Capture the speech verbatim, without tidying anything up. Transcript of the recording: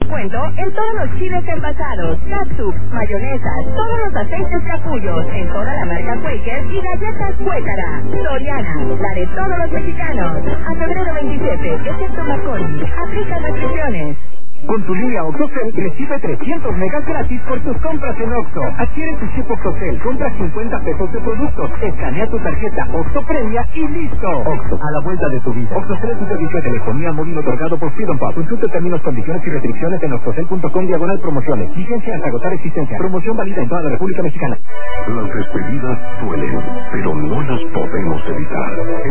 descuento en todos los chiles envasados, catsup, mayonesas, todos los aceites capullos, en toda la marca Quaker y galletas Cuécara. Soriana, la de todos los mexicanos. A febrero veintisiete, excepto Marconi. Aplica restricciones. Con tu línea OXXOCEL recibe trescientos megas gratis por tus compras en Oxxo. Adquiere tu chip OXXOCEL, compra cincuenta pesos de productos, escanea tu tarjeta OXXO Premia y listo. Oxxo, a la vuelta de tu vida. OXXOCEL es un servicio de telefonía móvil otorgado por Freedom Pub. Consulta términos, condiciones y restricciones en oxxocel punto com diagonal promociones. Vigencia hasta agotar existencia. Promoción válida en toda la República Mexicana. Las despedidas duelen, pero no las podemos evitar.